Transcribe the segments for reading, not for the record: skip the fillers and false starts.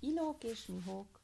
Ilók és Mihók.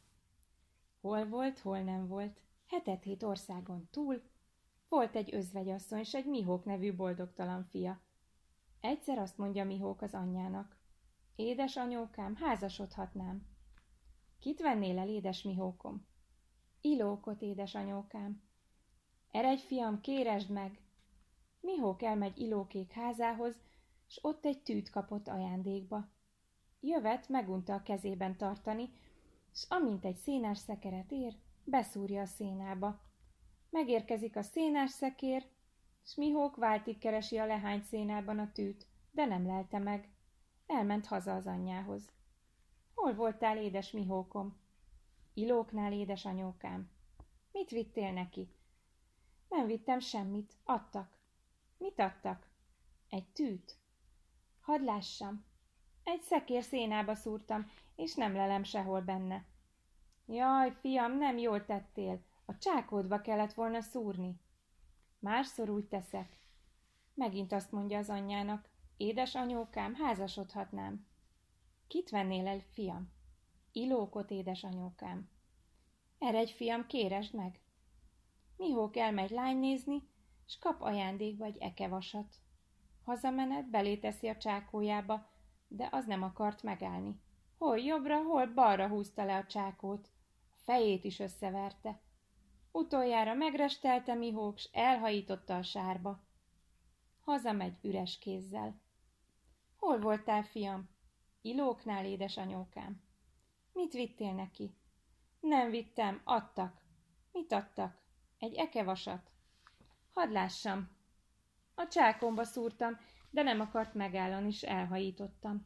Hol volt, hol nem volt, 7 országon túl, volt egy özvegyasszony s egy Mihók nevű boldogtalan fia. Egyszer azt mondja Mihók az anyjának: édes anyókám, házasodhatnám. Kit vennél el, édes Mihókom? Ilókot, édes anyókám. Eredj, fiam, kéresd meg! Mihók elmegy Ilókék házához, s ott egy tűt kapott ajándékba. Jövet megunta a kezében tartani, s amint egy szénás szekeret ér, beszúrja a szénába. Megérkezik a szénás szekér, s Mihók váltig keresi a lehányt szénában a tűt, de nem lelte meg. Elment haza az anyjához. Hol voltál, édes Mihókom? Ilóknál, édes anyókám. Mit vittél neki? Nem vittem semmit, adtak. Mit adtak? Egy tűt. Hadd lássam. Egy szekér szénába szúrtam, és nem lelem sehol benne. Jaj, fiam, nem jól tettél, a csákódba kellett volna szúrni. Másszor úgy teszek. Megint azt mondja az anyjának: édes anyókám, házasodhatnám. Kit vennél el, fiam? Ilókot, édes anyókám. Eredj, fiam, kéresd meg. Mihók elmegy lány nézni, s kap ajándékba egy ekevasat. Hazamenet belé teszi a csákójába, de az nem akart megállni. Hol jobbra, hol balra húzta le a csákót. A fejét is összeverte. Utoljára megrestelte Mihók, s elhajította a sárba. Hazamegy üres kézzel. Hol voltál, fiam? Ilóknál, édes anyókám. Mit vittél neki? Nem vittem, adtak. Mit adtak? Egy ekevasat. Hadd lássam. A csákomba szúrtam, de nem akart megállani, s elhajítottam.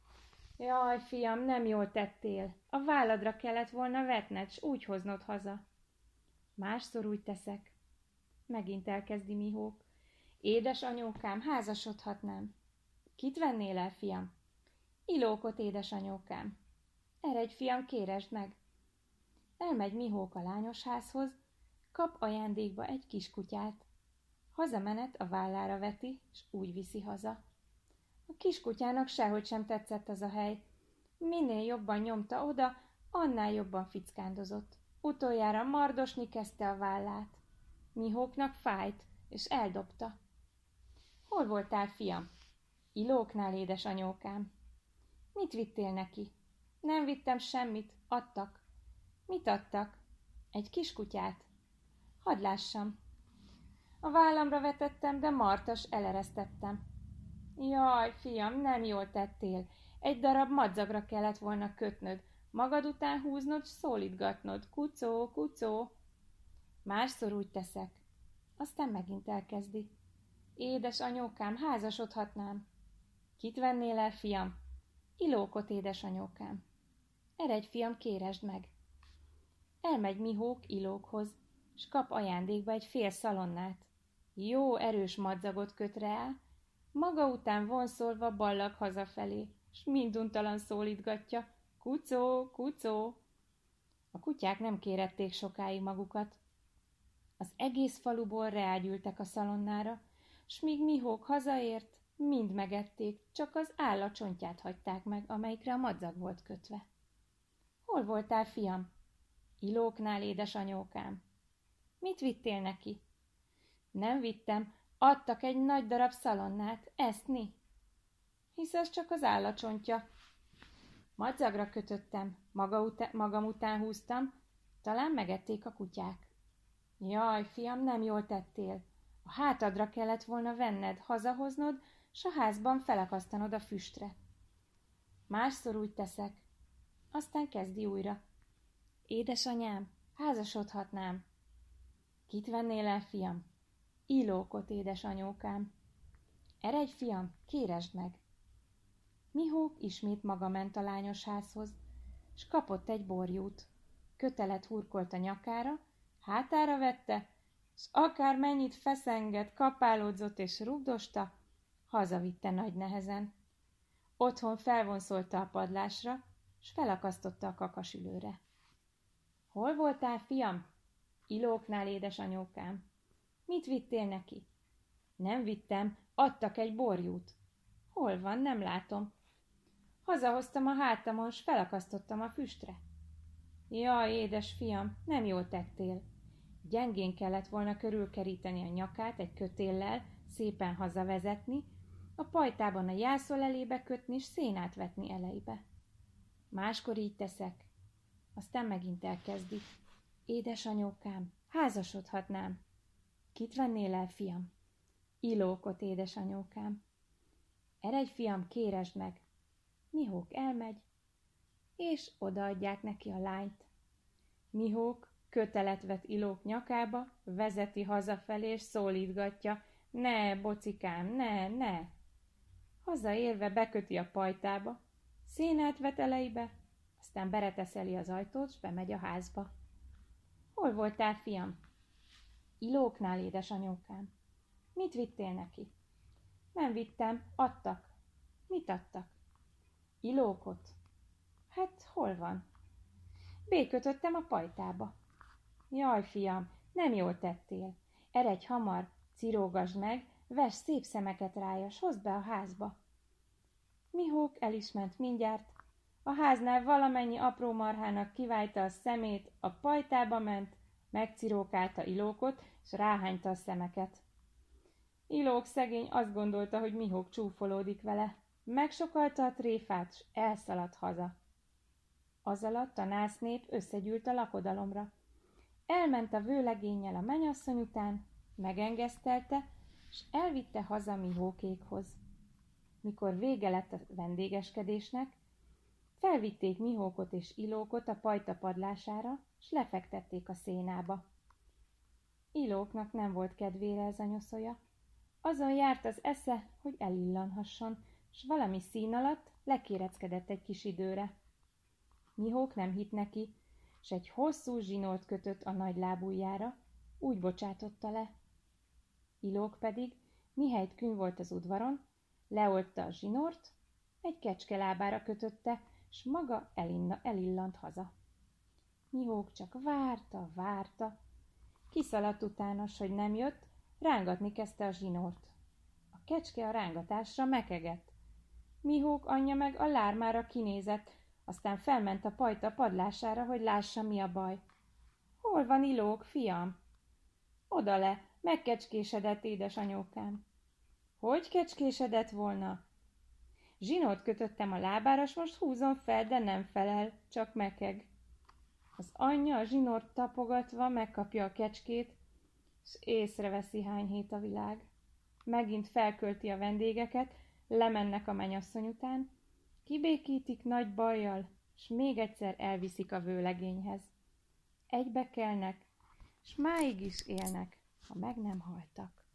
Jaj, fiam, nem jól tettél. A válladra kellett volna vetned, s úgy hoznod haza. Másszor úgy teszek. Megint elkezdi Mihók. Édes anyókám, házasodhatnám. Kit vennél el, fiam? Ilókot, édes anyókám. Eredj, fiam, kéresd meg. Elmegy Mihók a lányos házhoz, kap ajándékba egy kiskutyát. Hazamenet a vállára veti, s úgy viszi haza. A kiskutyának sehogy sem tetszett az a hely. Minél jobban nyomta oda, annál jobban fickándozott. Utoljára mardosni kezdte a vállát. Mihóknak fájt, és eldobta. Hol voltál, fiam? Ilóknál, édes anyókám. Mit vittél neki? Nem vittem semmit, adtak. Mit adtak? Egy kiskutyát. Hadd lássam. A vállamra vetettem, de martas eleresztettem. Jaj, fiam, nem jól tettél. Egy darab madzagra kellett volna kötnöd, magad után húznod, s szólítgatnod. Kucó, kucó. Másszor úgy teszek. Aztán megint elkezdi. Édes anyókám, házasodhatnám. Kit vennél el, fiam? Ilókot, édes anyókám. Eredj, fiam, kéresd meg. Elmegy Mihók Ilókhoz, s kap ajándékba egy fél szalonnát. Jó erős madzagot köt rá, maga után vonszolva ballag hazafelé, s minduntalan szólítgatja: kucó, kucó. A kutyák nem kérették sokáig magukat. Az egész faluból reágyültek a szalonnára, s míg Mihók hazaért, mind megették, csak az állat csontját hagyták meg, amelyikre a madzag volt kötve. Hol voltál, fiam? Ilóknál, édes anyókám. Mit vittél neki? Nem vittem, adtak egy nagy darab szalonnát, eszni. Hisz az csak az állatcsontja. Madzagra kötöttem, magam után húztam, talán megették a kutyák. Jaj, fiam, nem jól tettél. A hátadra kellett volna venned, hazahoznod, s a házban felakasztanod a füstre. Másszor úgy teszek. Aztán kezdi újra. Édesanyám, házasodhatnám. Kit vennél el, fiam? Ilókot, édes anyókám. Eredj, fiam, kéresd meg. Mihók ismét maga ment a lányos házhoz, s kapott egy borjút. Kötelet hurkolt a nyakára, hátára vette, s akár mennyit feszengett, kapálódzott és rugdosta, hazavitte nagy nehezen. Otthon felvonszolta a padlásra, s felakasztotta a kakasülőre. Hol voltál, fiam? Ilóknál, édes anyókám. Mit vittél neki? Nem vittem, adtak egy borjút. Hol van, nem látom. Hazahoztam a hátamon, s felakasztottam a füstre. Jaj, édes fiam, nem jól tettél. Gyengén kellett volna körülkeríteni a nyakát egy kötéllel, szépen hazavezetni, a pajtában a jászol elébe kötni, s szénát vetni elejbe. Máskor így teszek. Aztán megint elkezdi. Édesanyókám, házasodhatnám. Kit vennél el, fiam? Ilókot, édesanyókám. Eredj, fiam, kéresd meg. Mihók elmegy, és odaadják neki a lányt. Mihók kötelet vet Ilók nyakába, vezeti hazafelé, és szólítgatja: ne, bocikám, ne. Hazaérve beköti a pajtába, szénát vet elejbe, aztán bereteszeli az ajtót, s bemegy a házba. Hol voltál, fiam? Ilóknál, édesanyókám. Mit vittél neki? Nem vittem, adtak. Mit adtak? Ilókot. Hát, hol van? Békötöttem a pajtába. Jaj, fiam, nem jól tettél. Eredj hamar, cirógasd meg, vess szép szemeket rája, s hozd be a házba. Mihók el is ment mindjárt. A háznál valamennyi apró marhának kiválta a szemét, a pajtába ment, megcirókálta Ilókot, s ráhányta a szemeket. Ilók szegény azt gondolta, hogy Mihók csúfolódik vele. Megsokalta a tréfát, s elszaladt haza. Azalatt a násznép összegyűlt a lakodalomra. Elment a vőlegénnyel a menyasszony után, megengesztelte, s elvitte haza Mihókékhoz. Mikor vége lett a vendégeskedésnek, felvitték Mihókot és Ilókot a pajta padlására, s lefektették a szénába. Ilóknak nem volt kedvére ez a nyoszolya. Azon járt az esze, hogy elillanhasson, s valami szín alatt lekéreckedett egy kis időre. Mihók nem hitt neki, s egy hosszú zsinort kötött a nagy lábujjára, úgy bocsátotta le. Ilók pedig, mihelyt künn volt az udvaron, leoltta a zsinort, egy kecske lábára kötötte, s maga elillant haza. Mihók csak várta, kiszaladt utána, s hogy nem jött, rángatni kezdte a zsinort. A kecske a rángatásra mekegett. Mihók anyja meg a lármára kinézett, aztán felment a pajta padlására, hogy lássa, mi a baj. Hol van Ilók, fiam? Oda le, megkecskésedett, édesanyókám. Hogy kecskésedett volna? Zsinort kötöttem a lábára, s most húzom fel, de nem felel, csak mekeg. Az anyja a zsinort tapogatva megkapja a kecskét, s észreveszi, hány hét a világ. Megint felkölti a vendégeket, lemennek a menyasszony után, kibékítik nagy bajjal, s még egyszer elviszik a vőlegényhez. Egybe kelnek, s máig is élnek, ha meg nem haltak.